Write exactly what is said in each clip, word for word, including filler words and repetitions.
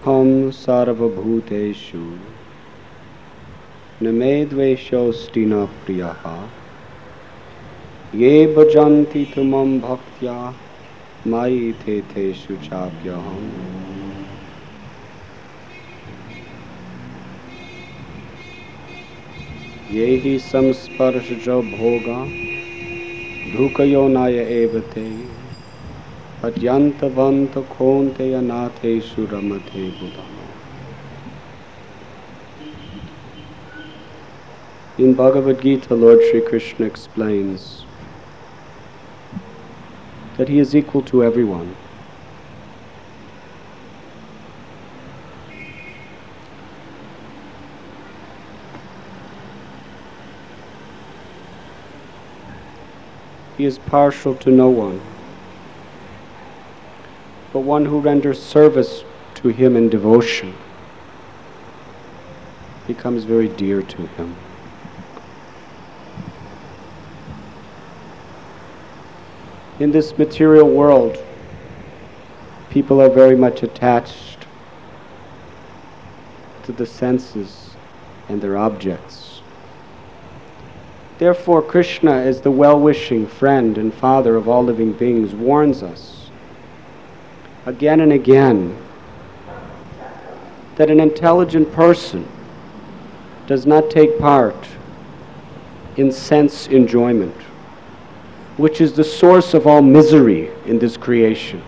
Hum sarvabhuteshu namedveshosти na priyaha ye bhajanti tumam bhaktya mayi teteshu chapyaham. Yehi samsparshaja bhoga dhukayonaya evate adyantavanta khonte anathe suramate buddha. In Bhagavad Gita, Lord Shri Krishna explains that he is equal to everyone. He is partial to no one, but one who renders service to him in devotion becomes very dear to him. In this material world, people are very much attached to the senses and their objects. Therefore, Krishna, as the well-wishing friend and father of all living beings, warns us again and again that an intelligent person does not take part in sense enjoyment, which is the source of all misery in this creation.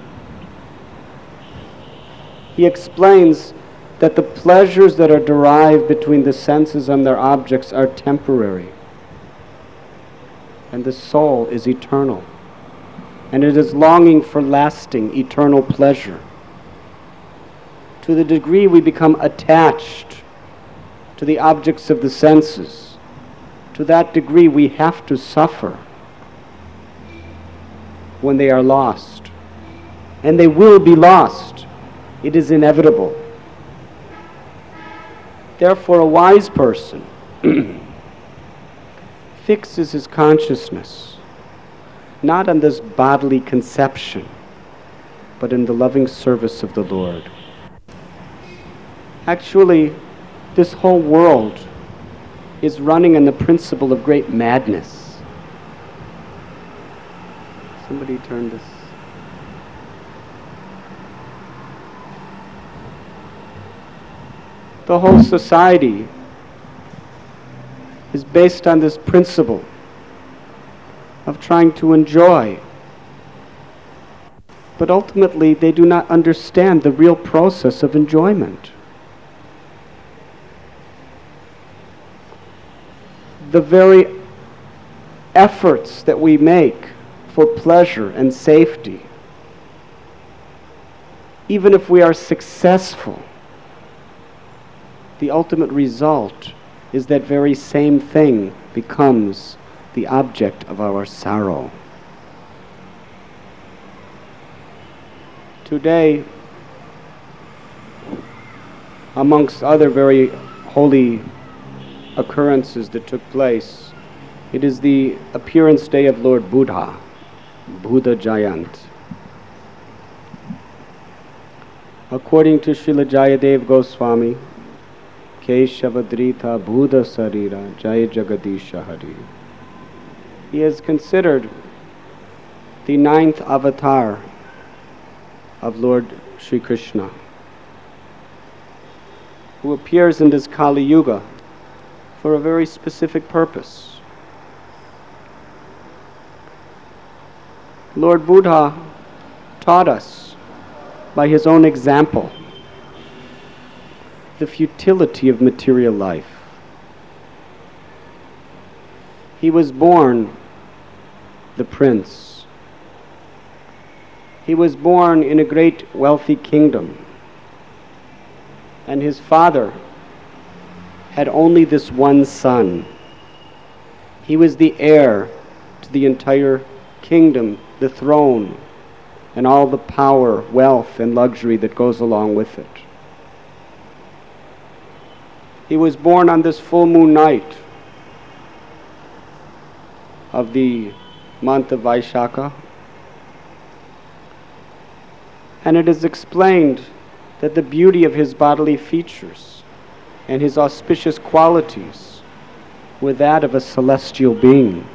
He explains that the pleasures that are derived between the senses and their objects are temporary, and the soul is eternal, and it is longing for lasting, eternal pleasure. To the degree we become attached to the objects of the senses, to that degree we have to suffer when they are lost. And they will be lost. It is inevitable. Therefore, a wise person fixes his consciousness not on this bodily conception, but in the loving service of the Lord. Actually, this whole world is running on the principle of great madness. Somebody turn this. The whole society is based on this principle of trying to enjoy. But ultimately, they do not understand the real process of enjoyment. The very efforts that we make for pleasure and safety, even if we are successful, the ultimate result is that very same thing becomes the object of our sorrow. Today, amongst other very holy occurrences that took place, it is the appearance day of Lord Buddha, Buddha Jayant. According to Srila Jayadev Goswami, Keshavadrita Buddha Sarira Jaya Jagadisha Hari. He is considered the ninth avatar of Lord Sri Krishna, who appears in this Kali Yuga for a very specific purpose. Lord Buddha taught us by his own example the futility of material life. He was born the prince. He was born in a great wealthy kingdom, and his father had only this one son. He was the heir to the entire kingdom, the throne, and all the power, wealth, and luxury that goes along with it. He was born on this full moon night of the month of Vaishakha, and it is explained that the beauty of his bodily features and his auspicious qualities were that of a celestial being.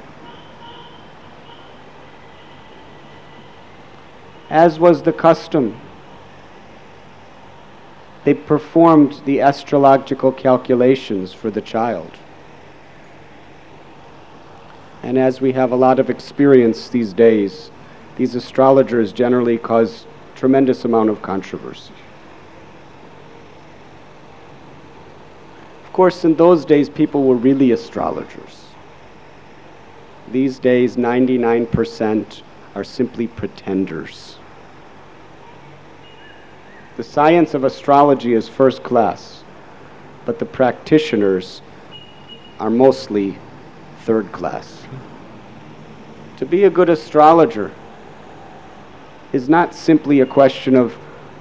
As was the custom, they performed the astrological calculations for the child. And as we have a lot of experience these days, these astrologers generally cause tremendous amount of controversy. Of course, in those days, people were really astrologers. These days, ninety-nine percent are simply pretenders. The science of astrology is first class, but the practitioners are mostly third class. To be a good astrologer is not simply a question of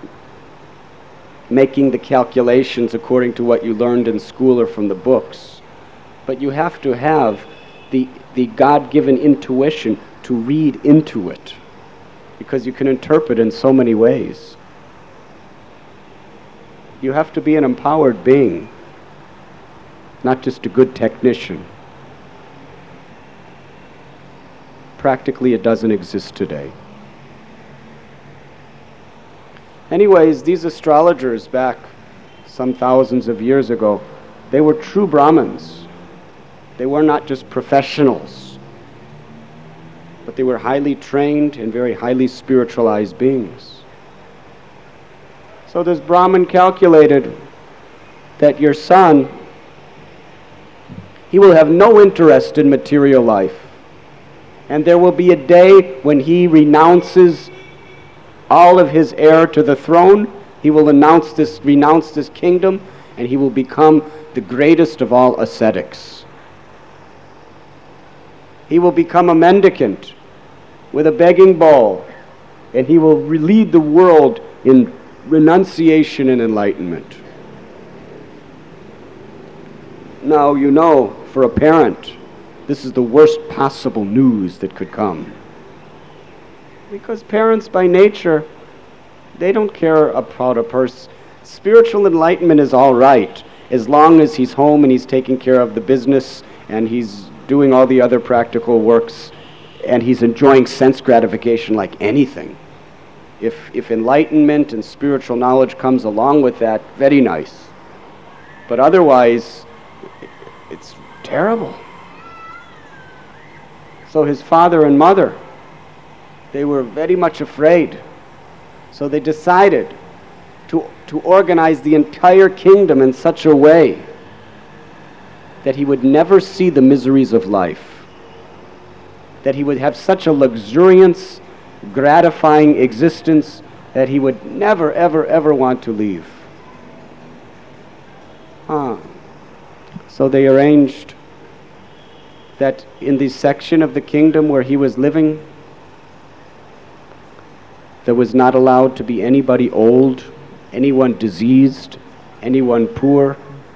making the calculations according to what you learned in school or from the books, but you have to have the, the God-given intuition to read into it, because you can interpret in so many ways. You have to be an empowered being, not just a good technician. Practically, it doesn't exist today. Anyways, these astrologers back some thousands of years ago, they were true Brahmins. They were not just professionals, but they were highly trained and very highly spiritualized beings. So this Brahmin calculated that your son, he will have no interest in material life. And there will be a day when he renounces all of his heir to the throne. He will announce this, renounce this kingdom, and he will become the greatest of all ascetics. He will become a mendicant with a begging bowl, and he will lead the world in renunciation and enlightenment. Now, you know, for a parent, this is the worst possible news that could come. Because parents by nature, they don't care about a person. Spiritual enlightenment is all right, as long as he's home and he's taking care of the business and he's doing all the other practical works and he's enjoying sense gratification like anything. If, if enlightenment and spiritual knowledge comes along with that, very nice. But otherwise, it's terrible. So his father and mother, they were very much afraid. So they decided to, to organize the entire kingdom in such a way that he would never see the miseries of life, that he would have such a luxuriance, gratifying existence that he would never, ever, ever want to leave. Huh. So they arranged that in the section of the kingdom where he was living, there was not allowed to be anybody old, anyone diseased, anyone poor.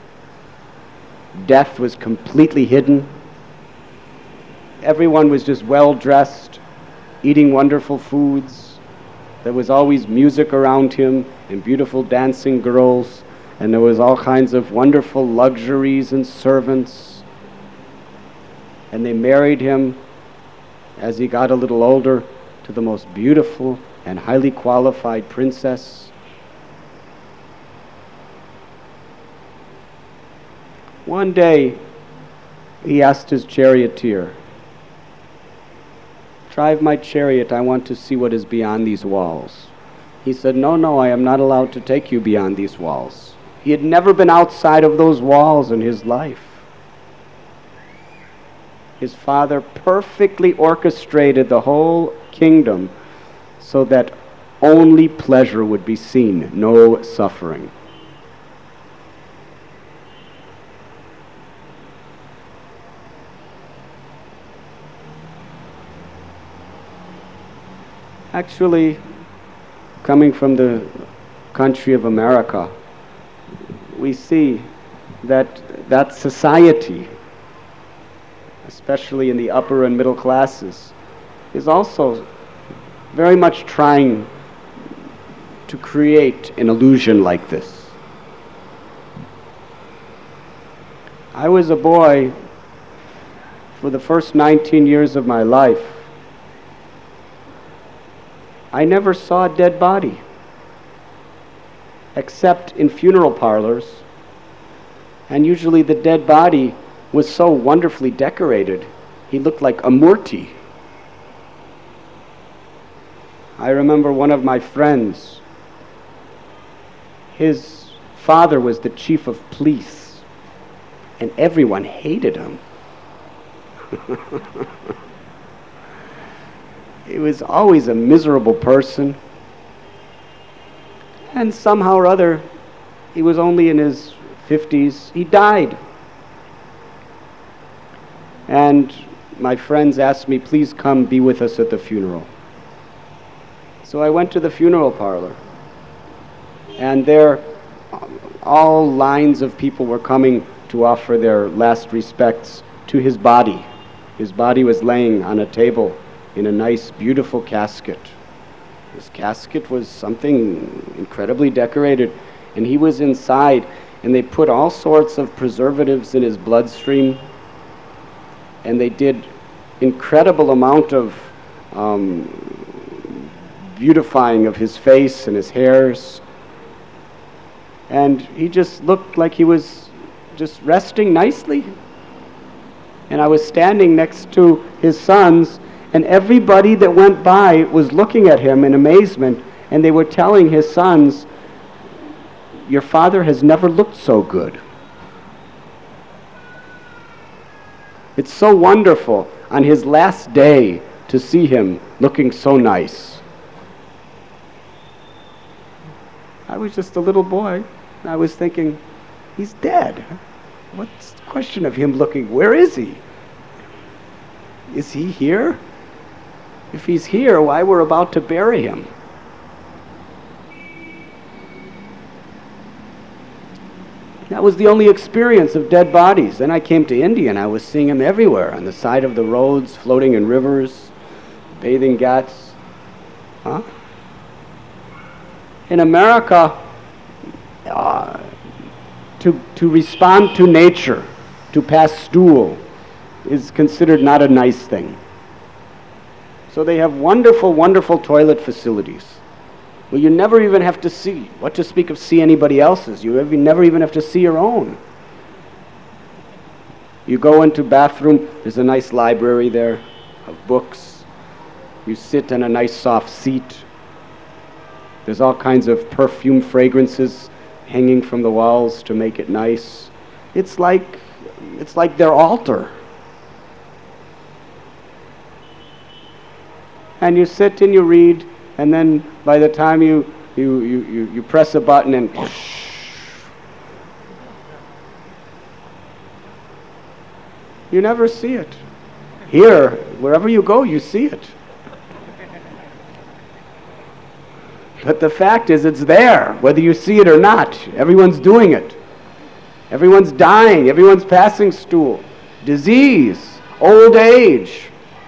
Death was completely hidden. Everyone was just well dressed, eating wonderful foods. There was always music around him and beautiful dancing girls, and there was all kinds of wonderful luxuries and servants. And they married him, as he got a little older, to the most beautiful and highly qualified princess. One day, he asked his charioteer, "Drive my chariot, I want to see what is beyond these walls." He said, "No, no, I am not allowed to take you beyond these walls." He had never been outside of those walls in his life. His father perfectly orchestrated the whole kingdom so that only pleasure would be seen, no suffering. Actually, coming from the country of America, we see that that society, especially in the upper and middle classes, is also very much trying to create an illusion like this. I was a boy for the first nineteen years of my life. I never saw a dead body, except in funeral parlors. And usually the dead body was so wonderfully decorated, he looked like a murti. I remember one of my friends, his father was the chief of police, and everyone hated him. He was always a miserable person. And somehow or other, he was only in his fifties. He died. And my friends asked me, please come be with us at the funeral. So I went to the funeral parlor. And there, all lines of people were coming to offer their last respects to his body. His body was laying on a table in a nice, beautiful casket. This casket was something incredibly decorated, and he was inside, and they put all sorts of preservatives in his bloodstream, and they did incredible amount of um, beautifying of his face and his hairs, and he just looked like he was just resting nicely. And I was standing next to his sons, and everybody that went by was looking at him in amazement, and they were telling his sons, your father has never looked so good. It's so wonderful on his last day to see him looking so nice. I was just a little boy, and I was thinking, he's dead. What's the question of him looking? Where is he? Is he here? If he's here, why we're about to bury him? That was the only experience of dead bodies. Then I came to India and I was seeing them everywhere, on the side of the roads, floating in rivers, bathing ghats. Huh? In America, uh, to, to respond to nature, to pass stool, is considered not a nice thing. So they have wonderful, wonderful toilet facilities. Well, you never even have to see, what to speak of see anybody else's. You never even have to see your own. You go into bathroom, there's a nice library there of books. You sit in a nice soft seat. There's all kinds of perfume fragrances hanging from the walls to make it nice. It's like, it's like their altar. And you sit and you read, and then by the time you, you, you, you, you press a button and you never see it. Here, wherever you go, you see it. But the fact is, it's there, whether you see it or not. Everyone's doing it. Everyone's dying. Everyone's passing stool. Disease, old age.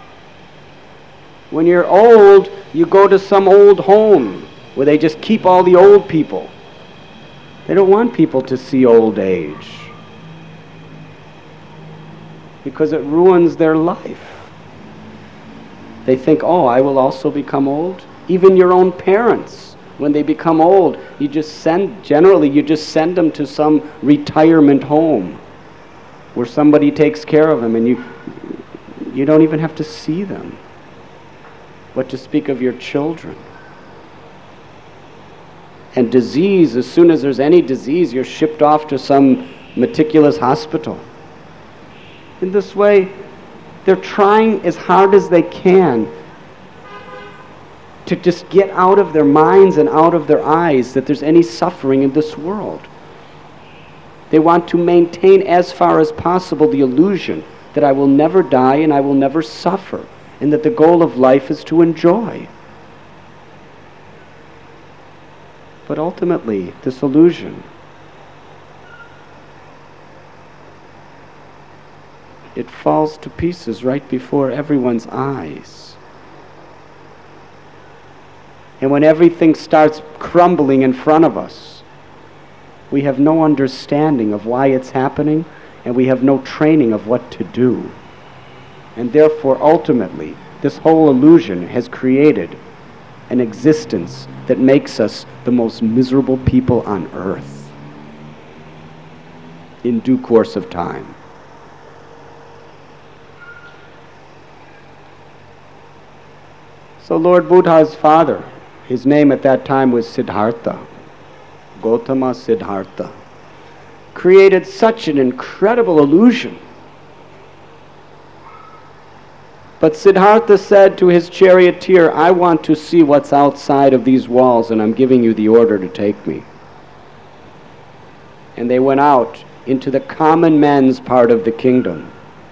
When you're old, you go to some old home where they just keep all the old people. They don't want people to see old age because it ruins their life. They think, oh, I will also become old. Even your own parents, when they become old, you just send, generally you just send them to some retirement home where somebody takes care of them, and you, you don't even have to see them. What to speak of your children. And disease, as soon as there's any disease, you're shipped off to some meticulous hospital. In this way, they're trying as hard as they can to just get out of their minds and out of their eyes that there's any suffering in this world. They want to maintain as far as possible the illusion that I will never die and I will never suffer, and that the goal of life is to enjoy. But ultimately, this illusion, it falls to pieces right before everyone's eyes. And when everything starts crumbling in front of us, we have no understanding of why it's happening, and we have no training of what to do. And therefore, ultimately, this whole illusion has created an existence that makes us the most miserable people on earth in due course of time. So Lord Buddha's father, his name at that time was Siddhartha, Gautama Siddhartha, created such an incredible illusion. But Siddhartha said to his charioteer, I want to see what's outside of these walls, and I'm giving you the order to take me. And they went out into the common men's part of the kingdom.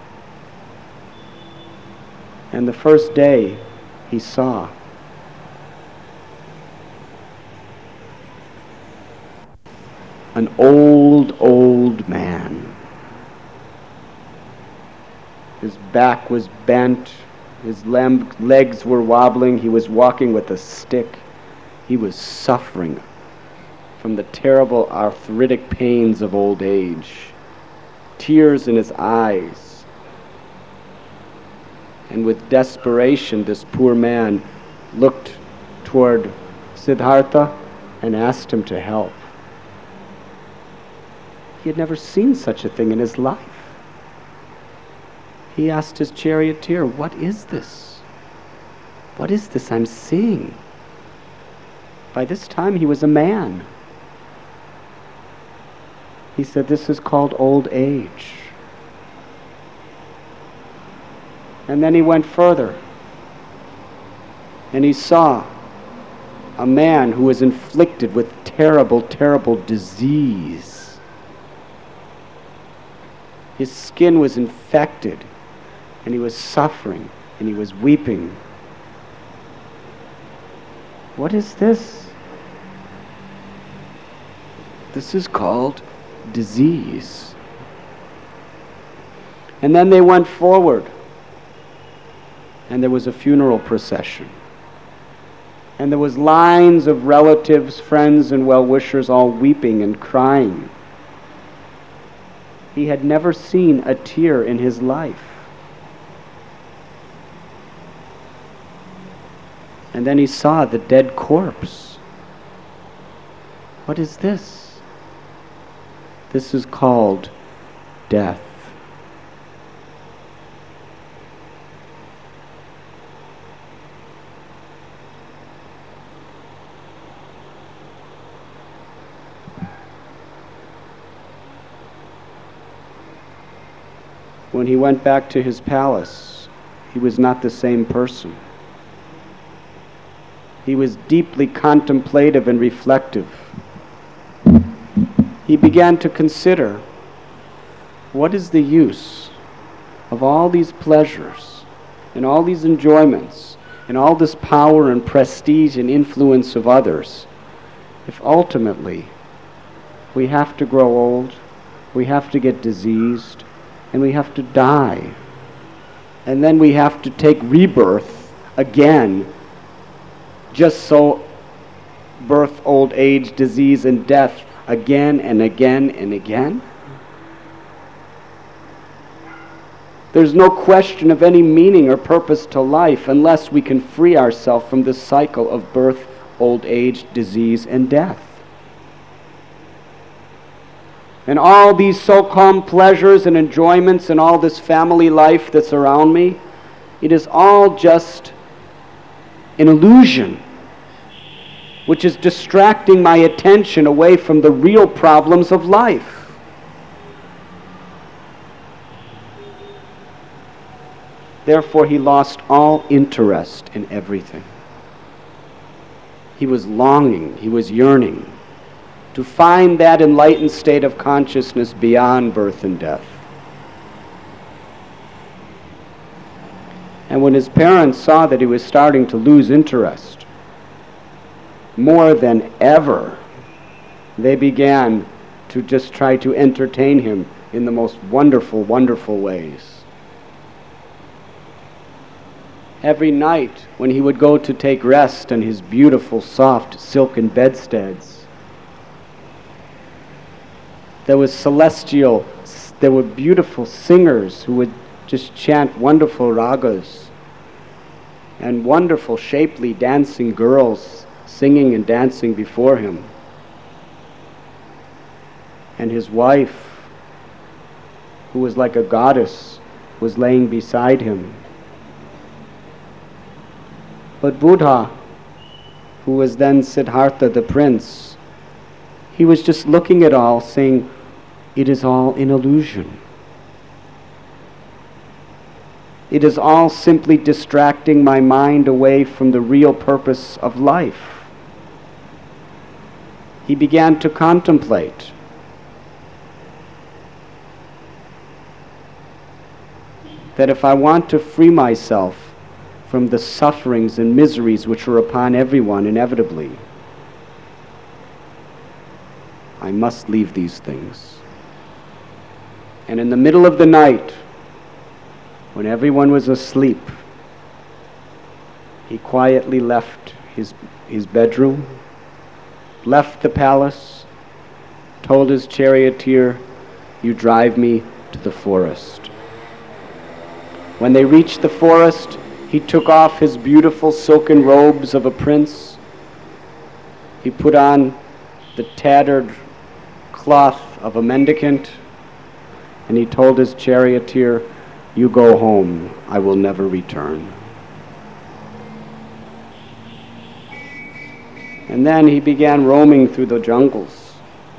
And the first day he saw an old, old man. His back was bent, his lem- legs were wobbling, he was walking with a stick. He was suffering from the terrible arthritic pains of old age, tears in his eyes. And with desperation, this poor man looked toward Siddhartha and asked him to help. He had never seen such a thing in his life. He asked his charioteer, what is this? What is this I'm seeing? By this time he was a man. He said, this is called old age. And then he went further, and he saw a man who was inflicted with terrible, terrible disease. His skin was infected, and he was suffering, and he was weeping. What is this? This is called disease. And then they went forward, and there was a funeral procession. And there was lines of relatives, friends, and well-wishers all weeping and crying. He had never seen a tear in his life. And then he saw the dead corpse. What is this? This is called death. When he went back to his palace, he was not the same person. He was deeply contemplative and reflective. He began to consider, what is the use of all these pleasures and all these enjoyments and all this power and prestige and influence of others if ultimately we have to grow old, we have to get diseased, and we have to die. And then we have to take rebirth again, just so birth, old age, disease, and death again and again and again? There's no question of any meaning or purpose to life unless we can free ourselves from this cycle of birth, old age, disease, and death. And all these so-called pleasures and enjoyments and all this family life that's around me, it is all just an illusion which is distracting my attention away from the real problems of life. Therefore, he lost all interest in everything. He was longing, he was yearning to find that enlightened state of consciousness beyond birth and death. And when his parents saw that he was starting to lose interest, more than ever, they began to just try to entertain him in the most wonderful, wonderful ways. Every night when he would go to take rest on his beautiful, soft, silken bedsteads, there was celestial, there were beautiful singers who would just chant wonderful ragas, and wonderful, shapely, dancing girls singing and dancing before him. And his wife, who was like a goddess, was laying beside him. But Buddha, who was then Siddhartha the prince, he was just looking at all, saying, it is all an illusion. It is all simply distracting my mind away from the real purpose of life. He began to contemplate. That if I want to free myself from the sufferings and miseries which are upon everyone inevitably, I must leave these things. And in the middle of the night, when everyone was asleep, he quietly left his, his bedroom, left the palace, told his charioteer, you drive me to the forest. When they reached the forest, he took off his beautiful silken robes of a prince. He put on the tattered cloth of a mendicant, and he told his charioteer, you go home, I will never return. And then he began roaming through the jungles.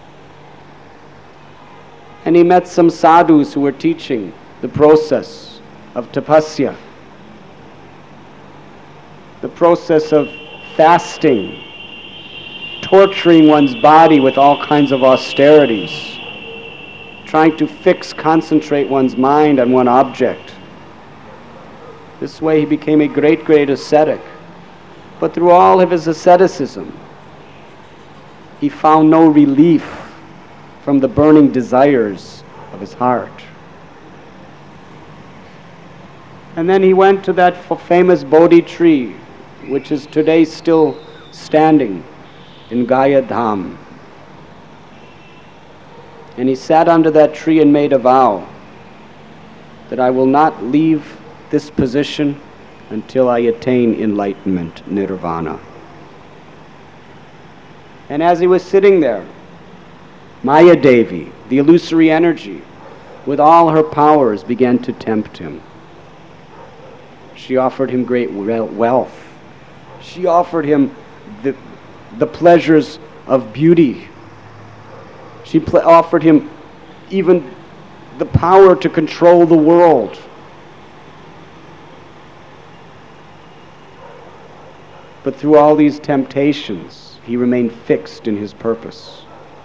And he met some sadhus who were teaching the process of tapasya, the process of fasting, torturing one's body with all kinds of austerities, trying to fix, concentrate one's mind on one object. This way he became a great, great ascetic. But through all of his asceticism, he found no relief from the burning desires of his heart. And then he went to that famous Bodhi tree, which is today still standing in Gaya Dham. And he sat under that tree and made a vow that I will not leave this position until I attain enlightenment, nirvana. And as he was sitting there, Maya Devi, the illusory energy, with all her powers began to tempt him. She offered him great wealth. She offered him the, the pleasures of beauty. She pl- offered him even the power to control the world. But through all these temptations, he remained fixed in his purpose.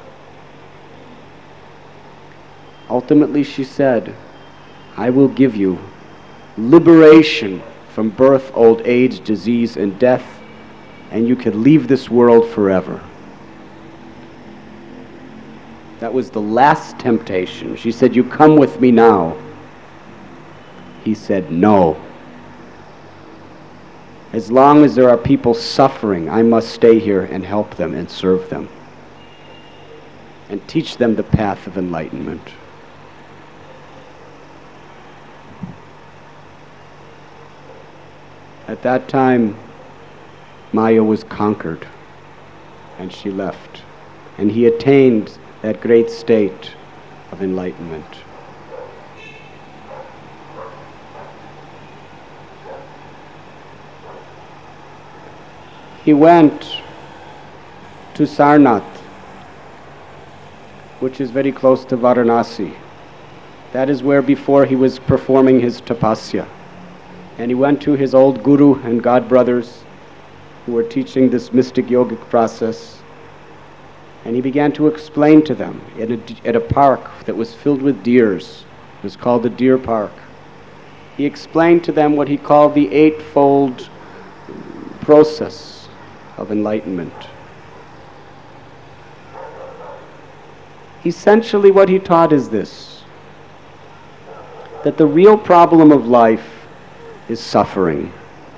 Ultimately, she said, I will give you liberation from birth, old age, disease, and death, and you can leave this world forever. That was the last temptation. She said, you come with me now. He said, no. As long as there are people suffering, I must stay here and help them and serve them and teach them the path of enlightenment. At that time, Maya was conquered, and she left, and he attained that great state of enlightenment. He went to Sarnath, which is very close to Varanasi. That is where before he was performing his tapasya. And he went to his old guru and god brothers who were teaching this mystic yogic process. And he began to explain to them at a, at a park that was filled with deers. It was called the Deer Park. He explained to them what he called the eightfold process of enlightenment. Essentially what he taught is this, that the real problem of life is suffering.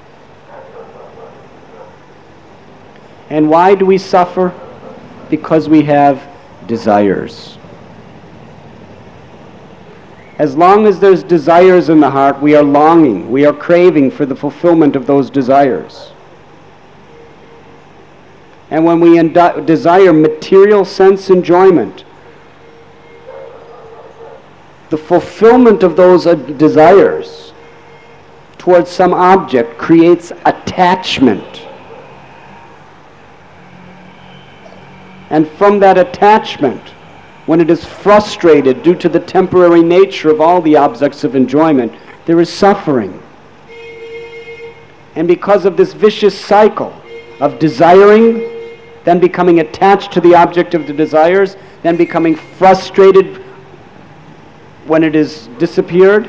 And why do we suffer? Because we have desires. As long as there's desires in the heart, we are longing, we are craving for the fulfillment of those desires. And when we indi- desire material sense enjoyment, the fulfillment of those uh, desires towards some object creates attachment. And from that attachment, when it is frustrated due to the temporary nature of all the objects of enjoyment, there is suffering. And because of this vicious cycle of desiring, then becoming attached to the object of the desires, then becoming frustrated when it is disappeared,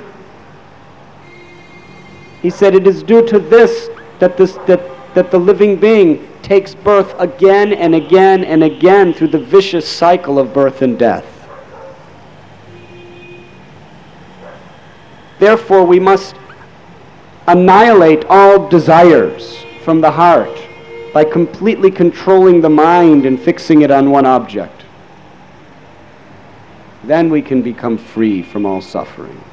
he said it is due to this that, this that, that the living being takes birth again and again and again through the vicious cycle of birth and death. Therefore, we must annihilate all desires from the heart by completely controlling the mind and fixing it on one object. Then we can become free from all suffering.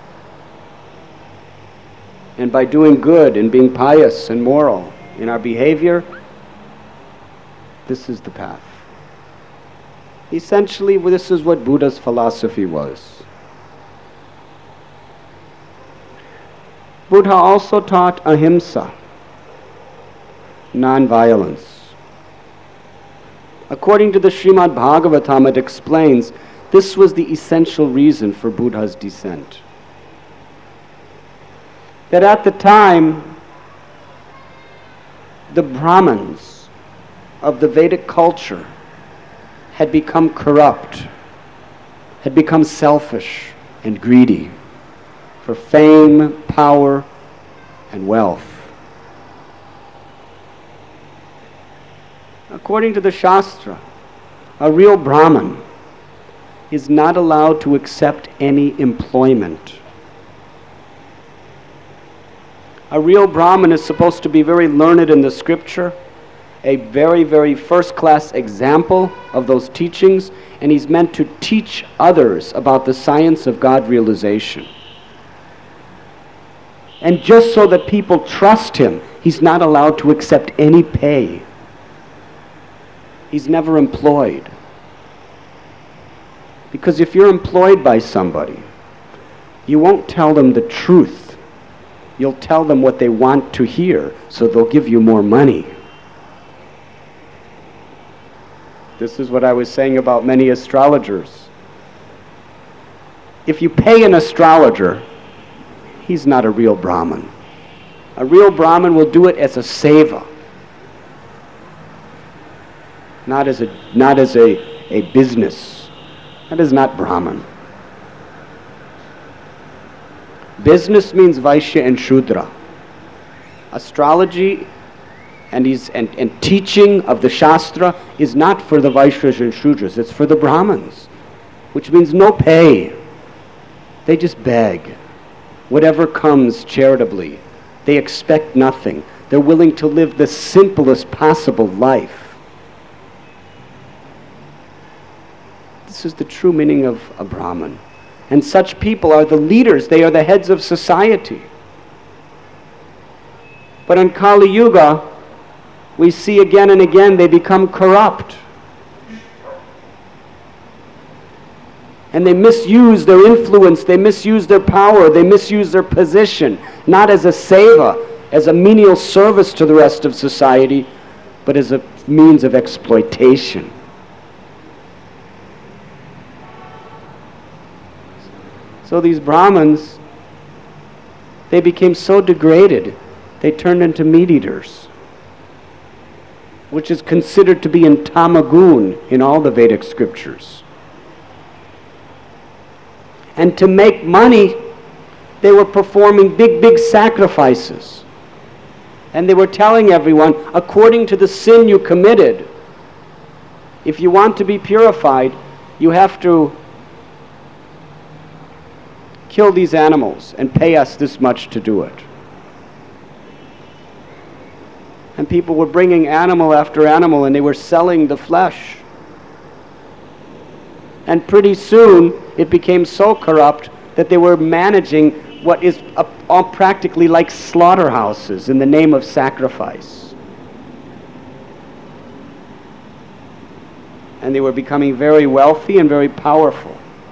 And by doing good and being pious and moral in our behavior, this is the path. Essentially, this is what Buddha's philosophy was. Buddha also taught ahimsa, non-violence. According to the Srimad Bhagavatam, it explains this was the essential reason for Buddha's descent. That at the time, the Brahmins of the Vedic culture had become corrupt, had become selfish and greedy for fame, power, and wealth. According to the Shastra, a real Brahmin is not allowed to accept any employment. A real Brahmin is supposed to be very learned in the scripture, a very, very first-class example of those teachings, and he's meant to teach others about the science of God realization. And just so that people trust him, he's not allowed to accept any pay. He's never employed. Because if you're employed by somebody, you won't tell them the truth. You'll tell them what they want to hear, so they'll give you more money. This is what I was saying about many astrologers. If you pay an astrologer, he's not a real Brahmin. A real Brahmin will do it as a seva, not as a, not as a, a business. That is not Brahman. Business means Vaishya and Shudra. Astrology and, his, and, and teaching of the Shastra is not for the Vaishyas and Shudras, it's for the Brahmins, which means no pay. They just beg. Whatever comes charitably. They expect nothing. They're willing to live the simplest possible life. This is the true meaning of a Brahmin. And such people are the leaders. They are the heads of society. But in Kali Yuga, we see again and again they become corrupt. And they misuse their influence, they misuse their power, they misuse their position, not as a seva, as a menial service to the rest of society, but as a means of exploitation. So these Brahmins, they became so degraded, they turned into meat eaters, which is considered to be in tamagun in all the Vedic scriptures. And to make money, they were performing big, big sacrifices. And they were telling everyone, according to the sin you committed, if you want to be purified, you have to kill these animals and pay us this much to do it. And people were bringing animal after animal, and they were selling the flesh. And pretty soon, it became so corrupt that they were managing what is a, all practically like slaughterhouses in the name of sacrifice. And they were becoming very wealthy and very powerful.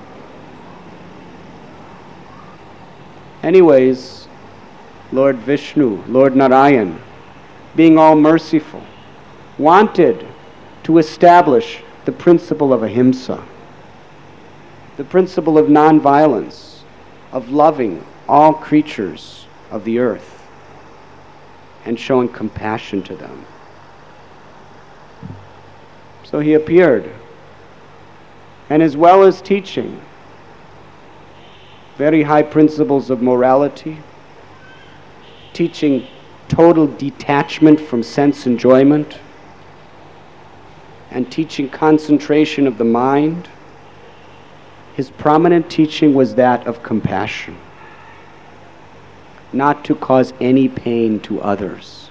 Anyways, Lord Vishnu, Lord Narayan, being all merciful, wanted to establish the principle of ahimsa, the principle of nonviolence, of loving all creatures of the earth and showing compassion to them. So he appeared, and as well as teaching very high principles of morality, teaching total detachment from sense enjoyment, and teaching concentration of the mind, his prominent teaching was that of compassion, not to cause any pain to others.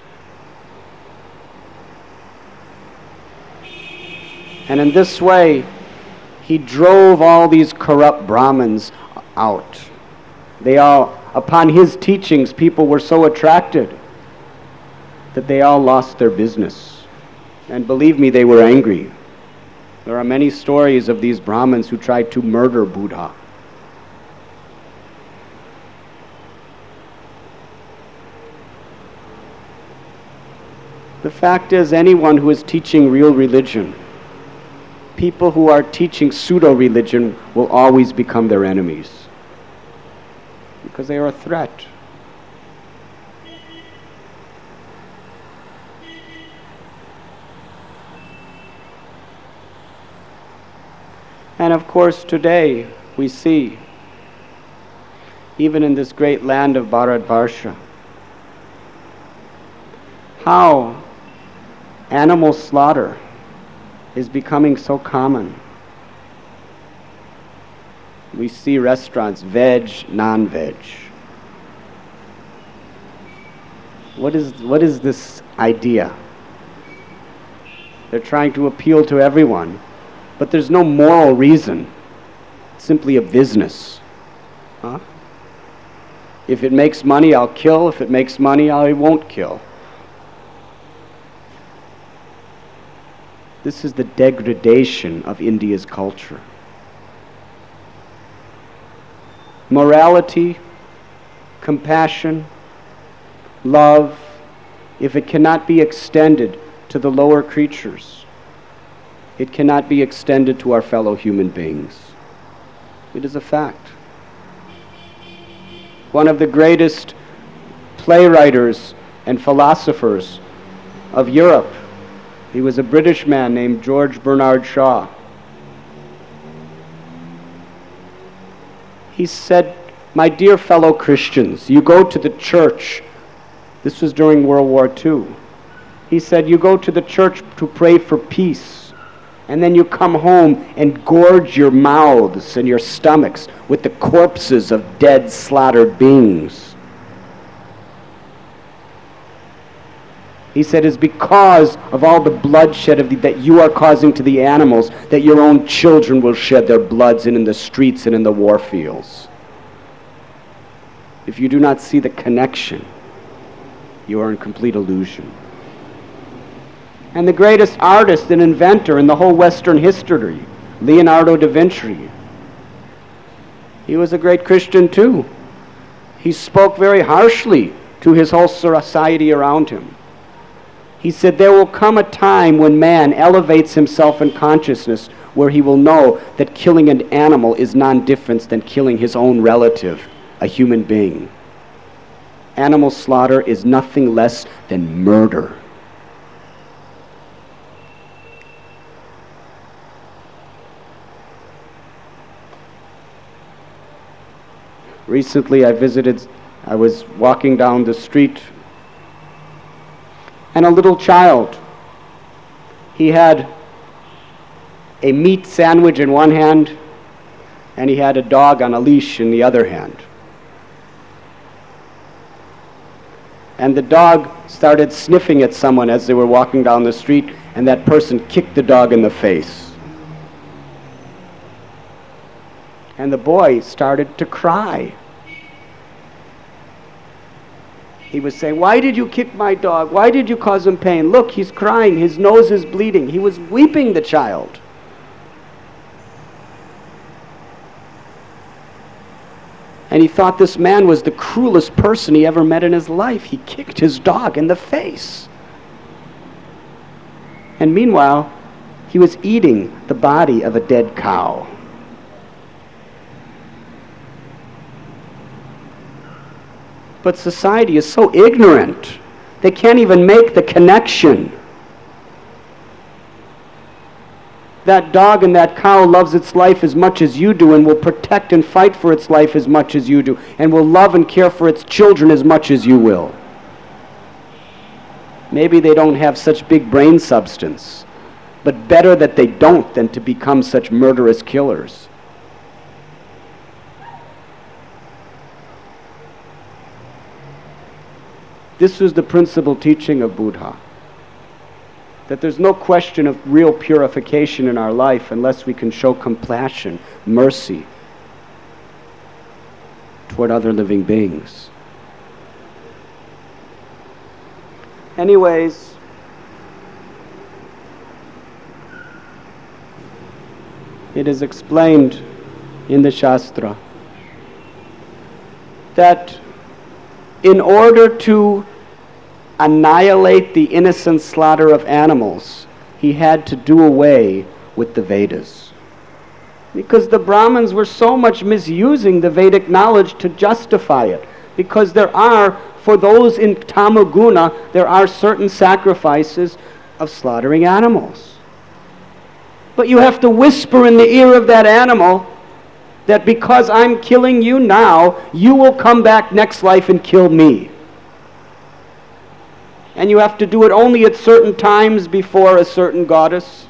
And in this way, he drove all these corrupt Brahmins out. They all, upon his teachings, people were so attracted that they all lost their business. And believe me, they were angry. There are many stories of these Brahmins who tried to murder Buddha. The fact is, anyone who is teaching real religion, people who are teaching pseudo-religion will always become their enemies because they are a threat. And of course, today we see, even in this great land of Bharatvarsha, how animal slaughter is becoming so common. We see restaurants, veg, non-veg. What is, what is this idea? They're trying to appeal to everyone, but there's no moral reason. It's simply a business. Huh? If it makes money, I'll kill. If it makes money, I won't kill. This is the degradation of India's culture. Morality, compassion, love, if it cannot be extended to the lower creatures, it cannot be extended to our fellow human beings. It is a fact. One of the greatest playwriters and philosophers of Europe, he was a British man named George Bernard Shaw. He said, "My dear fellow Christians, you go to the church." This was during World War Two. He said, "You go to the church to pray for peace, and then you come home and gorge your mouths and your stomachs with the corpses of dead, slaughtered beings." He said, "It's because of all the bloodshed of the, that you are causing to the animals that your own children will shed their bloods in, in the streets and in the war fields. If you do not see the connection, you are in complete illusion." And the greatest artist and inventor in the whole Western history, Leonardo da Vinci, he was a great Christian too. He spoke very harshly to his whole society around him. He said, "There will come a time when man elevates himself in consciousness where he will know that killing an animal is non-different than killing his own relative, a human being. Animal slaughter is nothing less than murder." Recently I visited, I was walking down the street, and a little child, he had a meat sandwich in one hand, and he had a dog on a leash in the other hand. and the dog started sniffing at someone as they were walking down the street, and that person kicked the dog in the face. And the boy started to cry. He was saying, "Why did you kick my dog? Why did you cause him pain? Look, he's crying. His nose is bleeding." He was weeping, the child. And he thought this man was the cruelest person he ever met in his life. He kicked his dog in the face. And meanwhile, he was eating the body of a dead cow. But society is so ignorant, they can't even make the connection. That dog and that cow loves its life as much as you do, and will protect and fight for its life as much as you do, and will love and care for its children as much as you will. Maybe they don't have such big brain substance, but better that they don't than to become such murderous killers. This was the principal teaching of Buddha, that there's no question of real purification in our life unless we can show compassion, mercy toward other living beings. Anyways, it is explained in the Shastra that in order to annihilate the innocent slaughter of animals, he had to do away with the Vedas. Because the Brahmins were so much misusing the Vedic knowledge to justify it. Because there are, for those in Tamaguna, there are certain sacrifices of slaughtering animals. But you have to whisper in the ear of that animal that because I'm killing you now, you will come back next life and kill me. And you have to do it only at certain times before a certain goddess.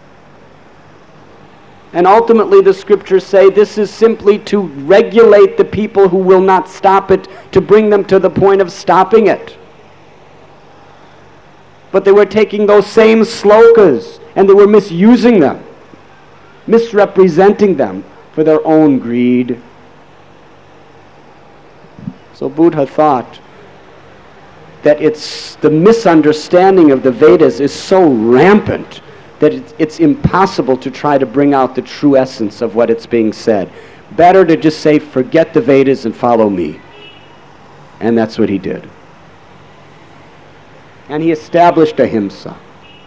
And ultimately the scriptures say this is simply to regulate the people who will not stop it, to bring them to the point of stopping it. But they were taking those same slokas and they were misusing them, misrepresenting them for their own greed. So Buddha thought that it's the misunderstanding of the Vedas is so rampant that it's, it's impossible to try to bring out the true essence of what it's being said. Better to just say, forget the Vedas and follow me. And that's what he did. And he established ahimsa.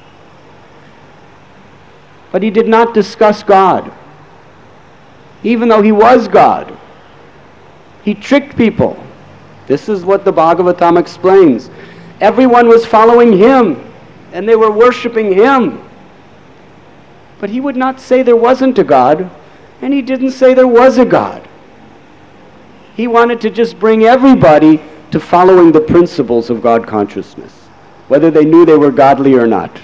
But he did not discuss God, even though he was God. He tricked people. This is what the Bhagavatam explains. Everyone was following him, and they were worshiping him. But he would not say there wasn't a God, and he didn't say there was a God. He wanted to just bring everybody to following the principles of God consciousness, whether they knew they were godly or not.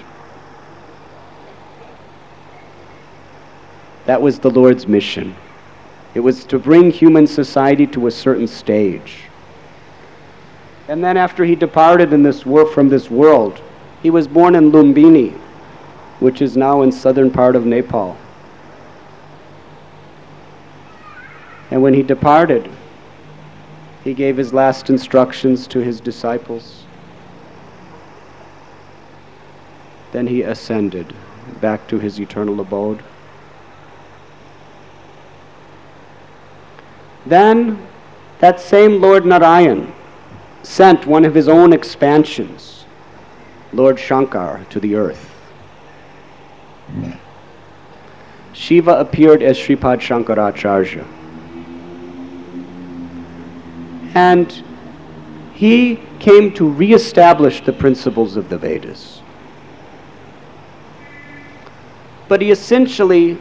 That was the Lord's mission. It was to bring human society to a certain stage. And then after he departed in this wor- from this world, he was born in Lumbini, which is now in southern part of Nepal. And when he departed, he gave his last instructions to his disciples. Then he ascended back to his eternal abode. Then that same Lord Narayan sent one of his own expansions, Lord Shankar, to the earth. Shiva appeared as Sripad Shankaracharya. And he came to re-establish the principles of the Vedas. But he essentially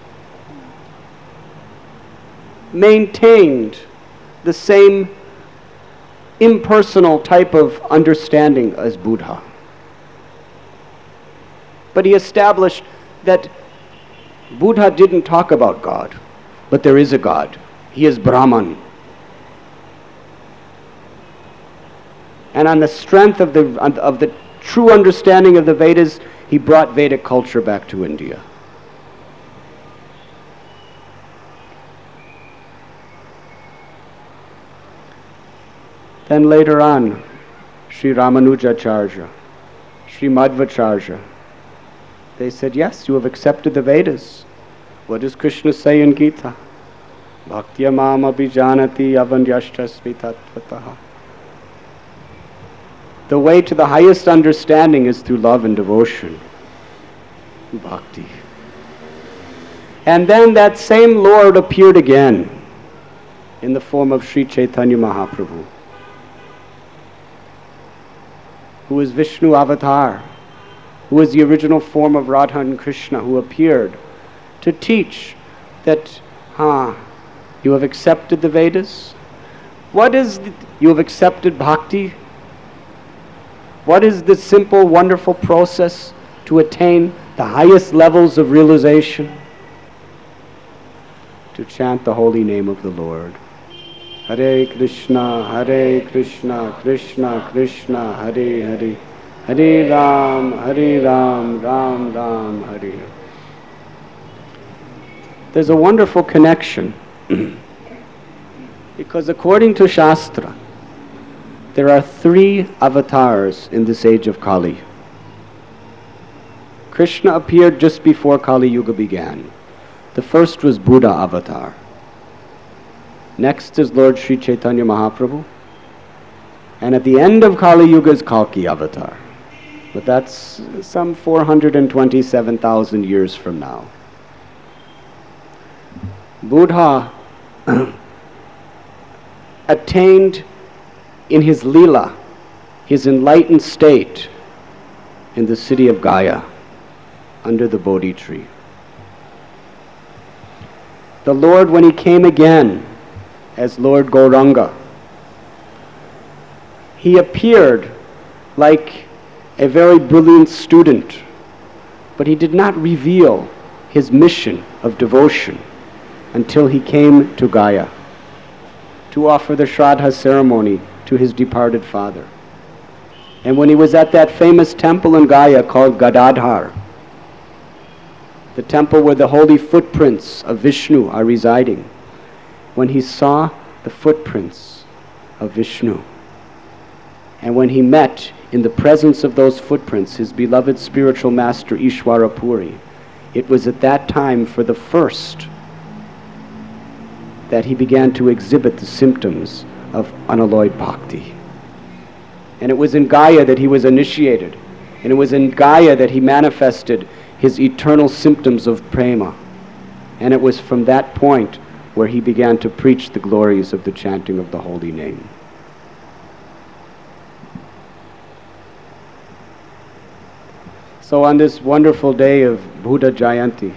maintained the same impersonal type of understanding as Buddha. But he established that Buddha didn't talk about God, but there is a God. He is Brahman. And on the strength of the, of the true understanding of the Vedas, he brought Vedic culture back to India. Then later on, Sri Ramanujacharya, Sri Madhvacharya, they said, yes, you have accepted the Vedas. What does Krishna say in Gita? Bhaktya mam abhijanati avandyashtasvi tattvataha. The way to the highest understanding is through love and devotion. Bhakti. And then that same Lord appeared again in the form of Sri Chaitanya Mahaprabhu, who is Vishnu Avatar, who is the original form of Radha and Krishna, who appeared to teach that, huh, you have accepted the Vedas? What is, the, you have accepted bhakti? What is the simple, wonderful process to attain the highest levels of realization? To chant the holy name of the Lord. Hare Krishna, Hare Krishna, Krishna Krishna, Hare Hare, Hare Ram, Hare Ram, Ram Ram, Hare. There's a wonderful connection because according to Shastra, there are three avatars in this age of Kali. Krishna appeared just before Kali Yuga began. The first was Buddha avatar. Next is Lord Sri Chaitanya Mahaprabhu. And at the end of Kali Yuga is Kalki avatar. But that's some four hundred twenty-seven thousand years from now. Buddha attained in his Leela, his enlightened state, in the city of Gaya, under the Bodhi tree. The Lord, when he came again as Lord Gauranga, he appeared like a very brilliant student, but he did not reveal his mission of devotion until he came to Gaya to offer the Shraddha ceremony to his departed father. And when he was at that famous temple in Gaya called Gadadhar, the temple where the holy footprints of Vishnu are residing, when he saw the footprints of Vishnu, and when he met in the presence of those footprints his beloved spiritual master Ishwara Puri, it was at that time for the first that he began to exhibit the symptoms of unalloyed bhakti. And it was in Gaya that he was initiated, and it was in Gaya that he manifested his eternal symptoms of prema. And it was from that point where he began to preach the glories of the chanting of the holy name. So on this wonderful day of Buddha Jayanti,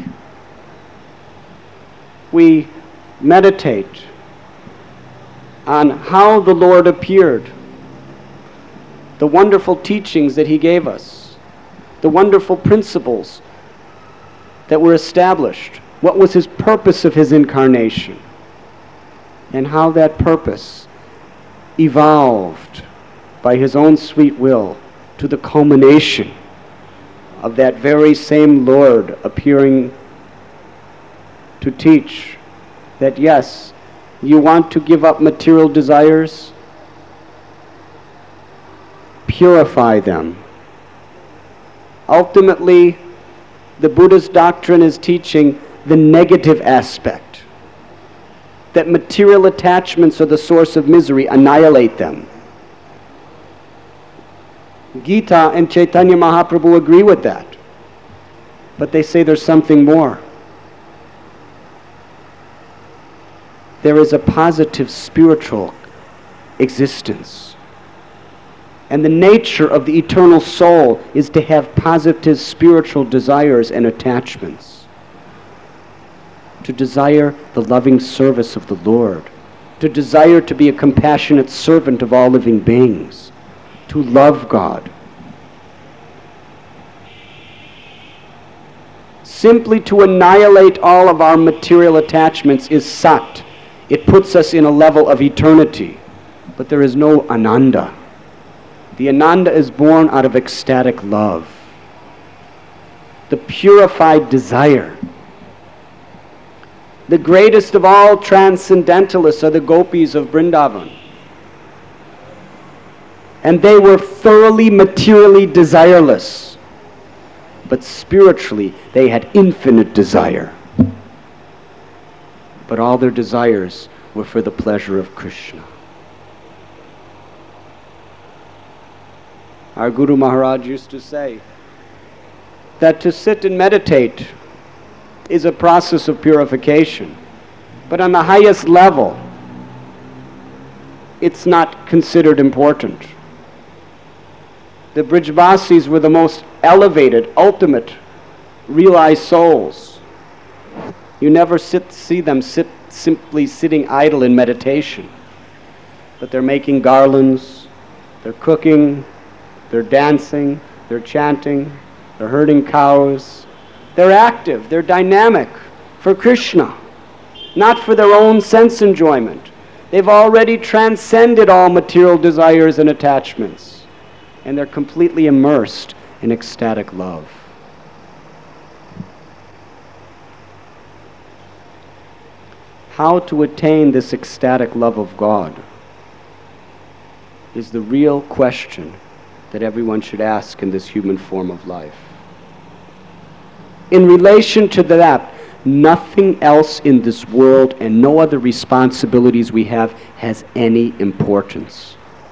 we meditate on how the Lord appeared, the wonderful teachings that he gave us, the wonderful principles that were established, what was his purpose of his incarnation, and how that purpose evolved by his own sweet will to the culmination of that very same Lord appearing to teach that yes, you want to give up material desires? Purify them. Ultimately, the Buddhist doctrine is teaching the negative aspect, that material attachments are the source of misery. Annihilate them. Gita and Chaitanya Mahaprabhu agree with that, but they say there's something more. There is a positive spiritual existence. And the nature of the eternal soul is to have positive spiritual desires and attachments. To desire the loving service of the Lord. To desire to be a compassionate servant of all living beings. To love God. Simply to annihilate all of our material attachments is sat. It puts us in a level of eternity. But there is no ananda. The Ananda is born out of ecstatic love, the purified desire. The greatest of all transcendentalists are the gopis of Vrindavan. And they were thoroughly materially desireless, but spiritually they had infinite desire. But all their desires were for the pleasure of Krishna. Our Guru Maharaj used to say that to sit and meditate is a process of purification, but on the highest level, it's not considered important. The Brijvasis were the most elevated, ultimate, realized souls. You never sit, see them sit, simply sitting idle in meditation, but they're making garlands, they're cooking, they're dancing, they're chanting, they're herding cows. They're active, they're dynamic for Krishna, not for their own sense enjoyment. They've already transcended all material desires and attachments, and they're completely immersed in ecstatic love. How to attain this ecstatic love of God is the real question that everyone should ask in this human form of life. In relation to that, nothing else in this world and no other responsibilities we have has any importance.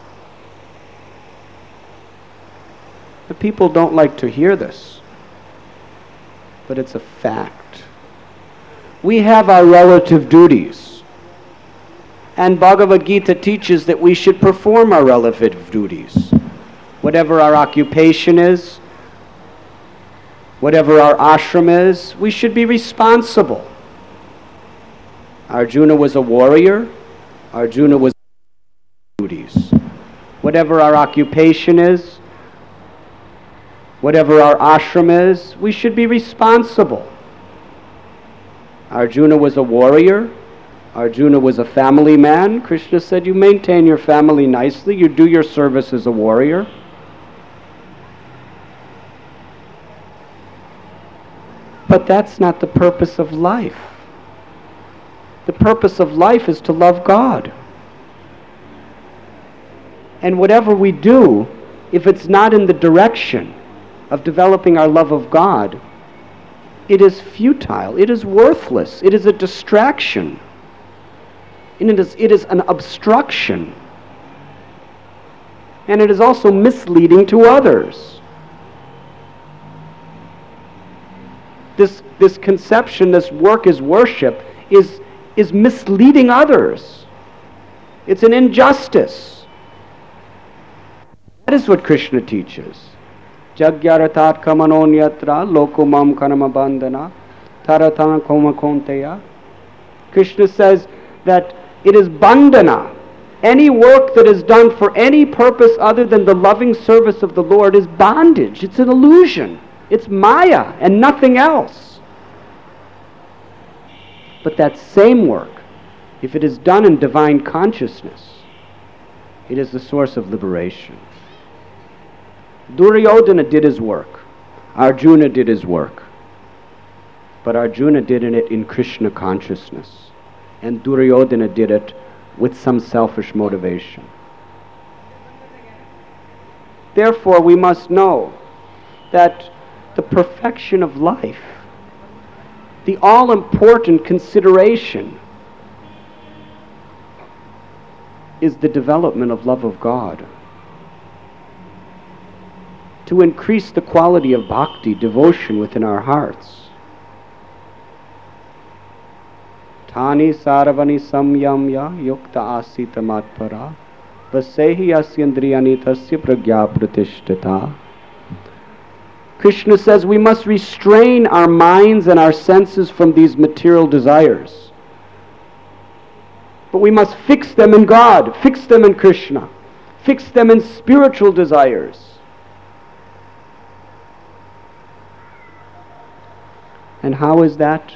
The people don't like to hear this, but it's a fact. We have our relative duties, and Bhagavad Gita teaches that we should perform our relative duties. Whatever our occupation is, whatever our ashram is, we should be responsible. Arjuna was a warrior. Arjuna was duties. Whatever our occupation is, whatever our ashram is, we should be responsible. Arjuna was a warrior. Arjuna was a family man. Krishna said, you maintain your family nicely. You do your service as a warrior. But that's not the purpose of life. The purpose of life is to love God. And whatever we do, if it's not in the direction of developing our love of God, it is futile, it is worthless, it is a distraction, and it is, it is an obstruction. And it is also misleading to others. This, this conception, this work is worship, is, is misleading others. It's an injustice. That is what Krishna teaches. Jagyaratat kamanonyatra lokumam kanamabandana taratana komakonteya. Krishna says that it is bandhana. Any work that is done for any purpose other than the loving service of the Lord is bondage. It's an illusion. It's Maya and nothing else. But that same work, if it is done in divine consciousness, it is the source of liberation. Duryodhana did his work. Arjuna did his work. But Arjuna did it in Krishna consciousness. And Duryodhana did it with some selfish motivation. Therefore, we must know that the perfection of life, the all-important consideration, is the development of love of God. To increase the quality of bhakti, devotion within our hearts. Thani saravani samyamya yukta asita matpara vasehi asyandriyani tasya pragya pratishtata. Krishna says we must restrain our minds and our senses from these material desires. But we must fix them in God, fix them in Krishna, fix them in spiritual desires. And how is that?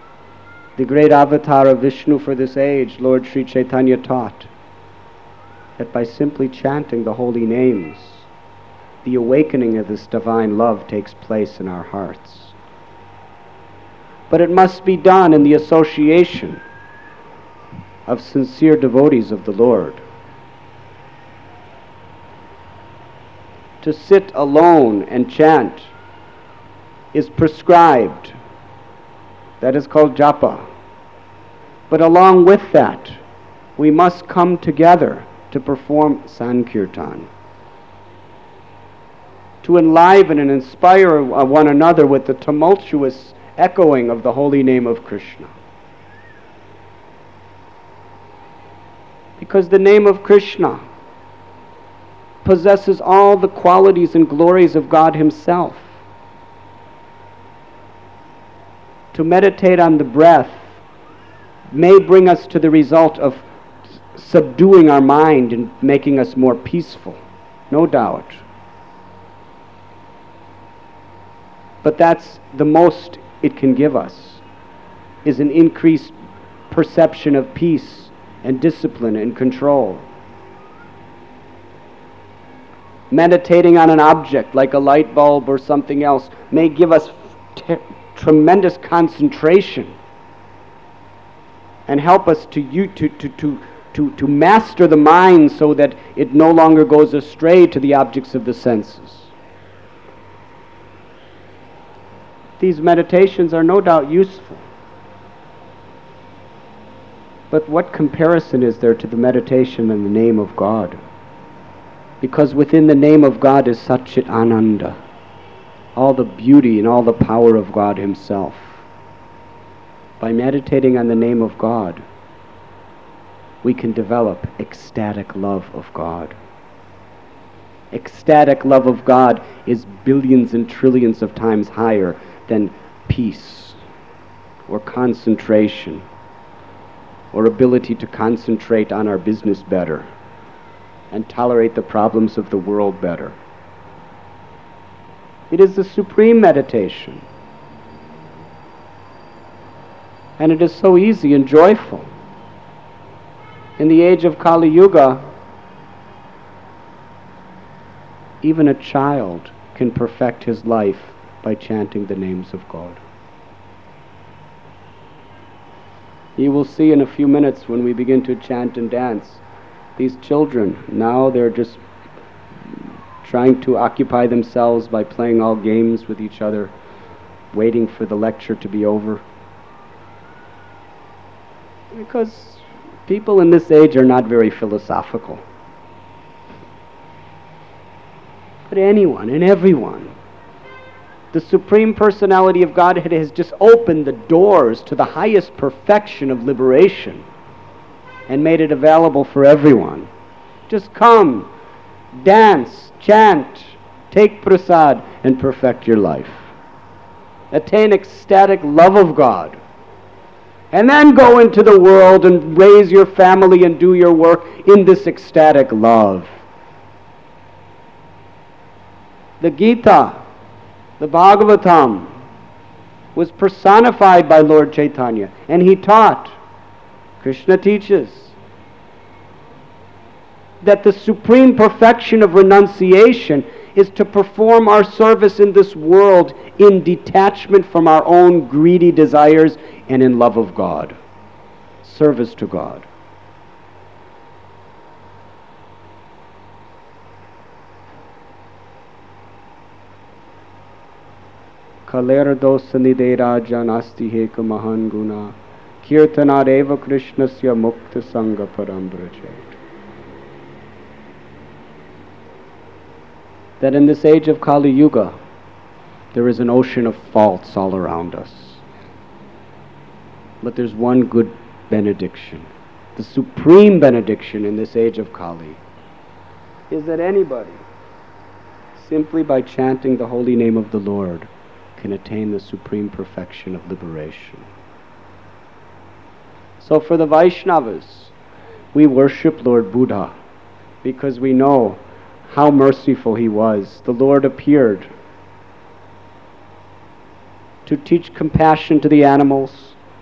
The great avatar of Vishnu for this age, Lord Sri Chaitanya, taught. that by simply chanting the holy names, the awakening of this divine love takes place in our hearts. But it must be done in the association of sincere devotees of the Lord. To sit alone and chant is prescribed. That is called japa. But along with that, we must come together to perform Sankirtan, to enliven and inspire one another with the tumultuous echoing of the holy name of Krishna. Because the name of Krishna possesses all the qualities and glories of God Himself. To meditate on the breath may bring us to the result of subduing our mind and making us more peaceful, no doubt. But that's the most it can give us, is an increased perception of peace and discipline and control. Meditating on an object like a light bulb or something else may give us t- tremendous concentration and help us to, u- to, to, to, to, to master the mind so that it no longer goes astray to the objects of the senses. These meditations are no doubt useful. But what comparison is there to the meditation in the name of God? Because within the name of God is Satchit Ananda, all the beauty and all the power of God Himself. By meditating on the name of God, we can develop ecstatic love of God. Ecstatic love of God is billions and trillions of times higher than peace or concentration or ability to concentrate on our business better and tolerate the problems of the world better. It is the supreme meditation. And it is so easy and joyful. In the age of Kali Yuga, even a child can perfect his life by chanting the names of God. You will see in a few minutes when we begin to chant and dance, these children, now they're just trying to occupy themselves by playing all games with each other, waiting for the lecture to be over. Because people in this age are not very philosophical. But anyone and everyone, the Supreme Personality of Godhead has just opened the doors to the highest perfection of liberation and made it available for everyone. Just come, dance, chant, take prasad, and perfect your life. Attain ecstatic love of God. And then go into the world and raise your family and do your work in this ecstatic love. The Gita, the Bhagavatam, was personified by Lord Chaitanya, and he taught, Krishna teaches, that the supreme perfection of renunciation is to perform our service in this world in detachment from our own greedy desires and in love of God. Service to God. Kaler dosa nidera janasti heka mahan guna kirtanareva krishnasya mukta sangha parambrachet. That in this age of Kali Yuga, there is an ocean of faults all around us. But there's one good benediction. The supreme benediction in this age of Kali is that anybody, simply by chanting the holy name of the Lord, can attain the supreme perfection of liberation. So for the Vaishnavas, we worship Lord Buddha because we know how merciful he was. The Lord appeared to teach compassion to the animals,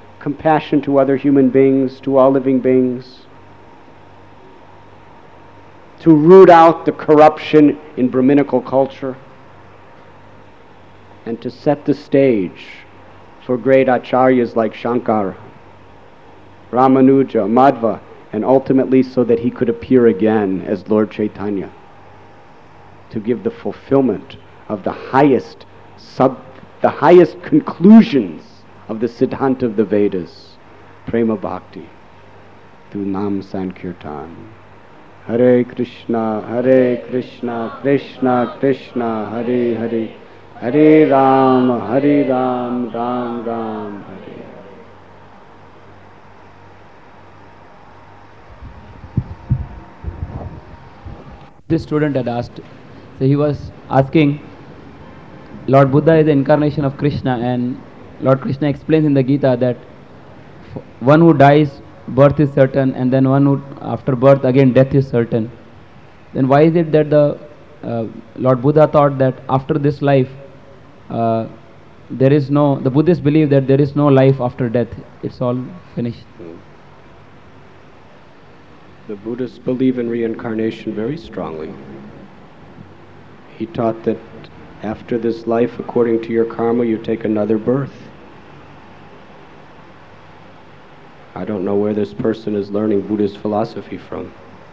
compassion to other human beings, to all living beings. to root out the corruption in Brahminical culture, and to set the stage for great acharyas like Shankara, Ramanuja, Madhva, and ultimately so that he could appear again as Lord Chaitanya, to give the fulfillment of the highest sub, the highest conclusions of the Siddhanta of the Vedas, Prema Bhakti, through Nam Sankirtan. Hare Krishna, Hare Krishna, Krishna Krishna, Hare Hare, Hare Ram, Hare Ram, Ram Ram, Hare. This student had asked, so he was asking, Lord Buddha is the incarnation of Krishna, and Lord Krishna explains in the Gita that one who dies, birth is certain, and then one who after birth again death is certain. Then why is it that the uh, Lord Buddha thought that after this life uh, there is no, the Buddhists believe that there is no life after death, it's all finished? The Buddhists believe in reincarnation very strongly. He taught that after this life, according to your karma, you take another birth. I don't know where this person is learning Buddhist philosophy from.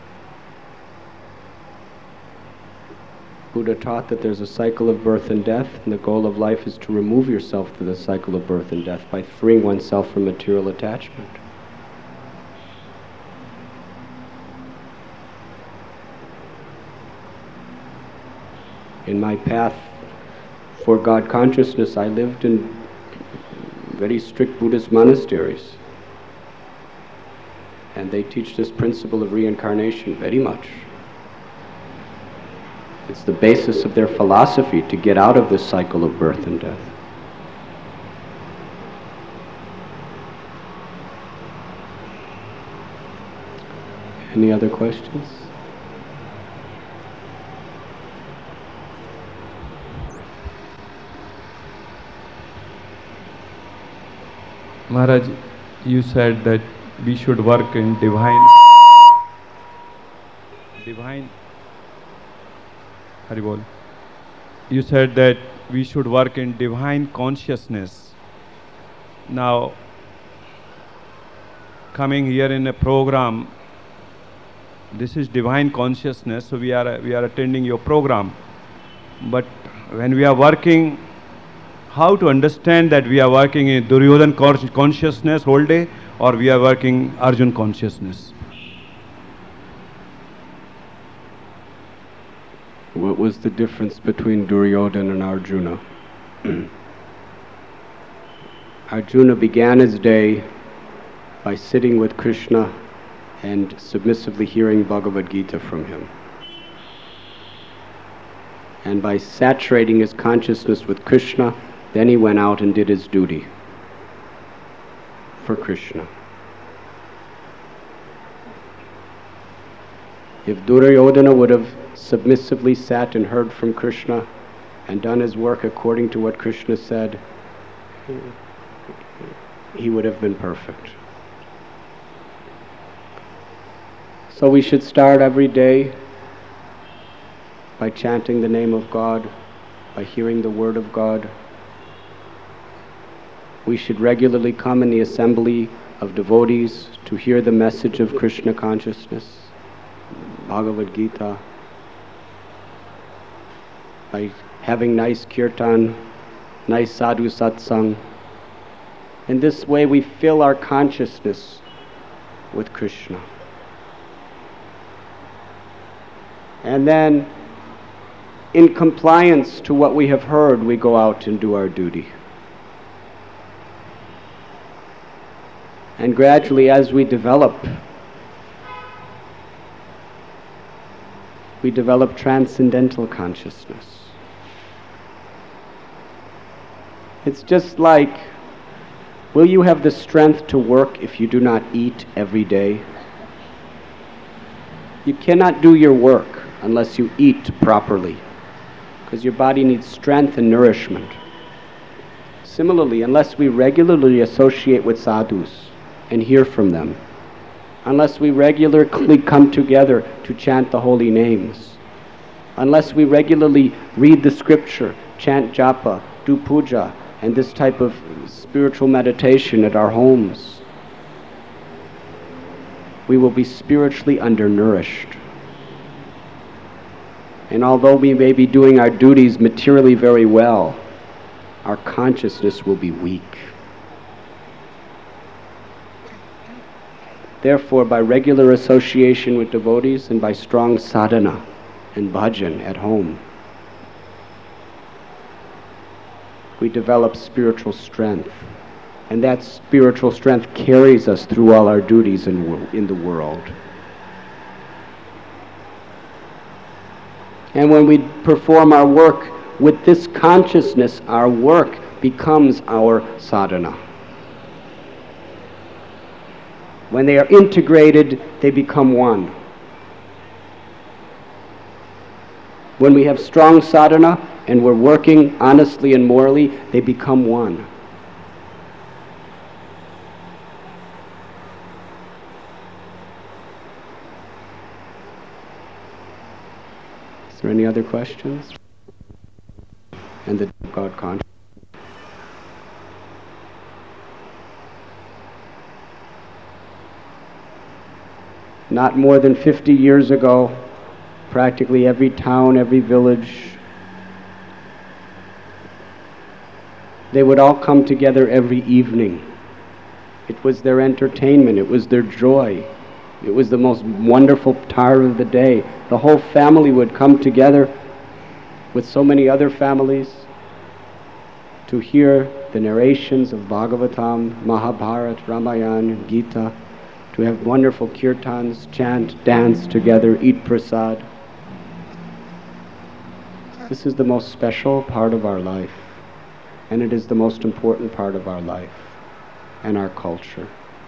Buddha taught that there's a cycle of birth and death, and the goal of life is to remove yourself from the cycle of birth and death by freeing oneself from material attachment. In my path for God consciousness, I lived in very strict Buddhist monasteries. And they teach this principle of reincarnation very much. It's the basis of their philosophy to get out of this cycle of birth and death. Any other questions? Maharaj, you said that we should work in divine, divine, Haribol. You said that we should work in divine consciousness. Now, coming here in a program, this is divine consciousness, so we are, we are attending your program. But when we are working, how to understand that we are working in Duryodhan consciousness whole day, or we are working Arjun consciousness? What was the difference between Duryodhana and Arjuna? Arjuna began his day by sitting with Krishna and submissively hearing Bhagavad Gita from him. And by saturating his consciousness with Krishna, then he went out and did his duty for Krishna. If Duryodhana would have submissively sat and heard from Krishna and done his work according to what Krishna said, he would have been perfect. So we should start every day by chanting the name of God, by hearing the word of God. We should regularly come in the assembly of devotees to hear the message of Krishna consciousness, Bhagavad Gita, by having nice kirtan, nice sadhu satsang. In this way we fill our consciousness with Krishna. And then, in compliance to what we have heard, we go out and do our duty. And gradually, as we develop, we develop transcendental consciousness. It's just like, will you have the strength to work if you do not eat every day? You cannot do your work unless you eat properly, because your body needs strength and nourishment. Similarly, unless we regularly associate with sadhus and hear from them, unless we regularly come together to chant the holy names, unless we regularly read the scripture, chant japa, do puja, and this type of spiritual meditation at our homes, we will be spiritually undernourished. And although we may be doing our duties materially very well, our consciousness will be weak. Therefore, by regular association with devotees and by strong sadhana and bhajan at home, we develop spiritual strength. And that spiritual strength carries us through all our duties in, in the world. And when we perform our work with this consciousness, our work becomes our sadhana. When they are integrated, they become one. When we have strong sadhana and we're working honestly and morally, they become one. Is there any other questions? And the God consciousness. Not more than fifty years ago, practically every town, every village, they would all come together every evening. It was their entertainment, it was their joy. It was the most wonderful hour of the day. The whole family would come together with so many other families to hear the narrations of Bhagavatam, Mahabharata, Ramayana, Gita, to have wonderful kirtans, chant, dance together, eat prasad. This is the most special part of our life, and it is the most important part of our life and our culture.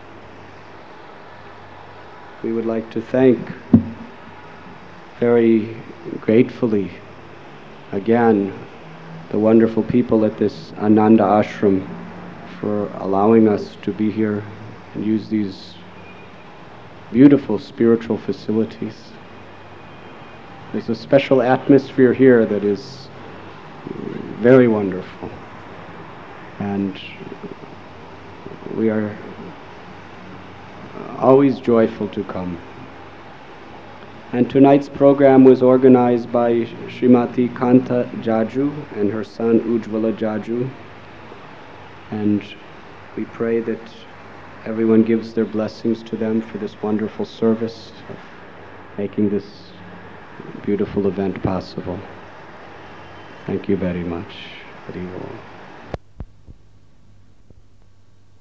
We would like to thank very gratefully again the wonderful people at this Ananda Ashram for allowing us to be here and use these beautiful spiritual facilities. There's a special atmosphere here that is very wonderful, and we are always joyful to come. And tonight's program was organized by Srimati Kanta Jaju and her son Ujjvala Jaju, and we pray that everyone gives their blessings to them for this wonderful service of making this beautiful event possible. Thank you very much. Hari Om.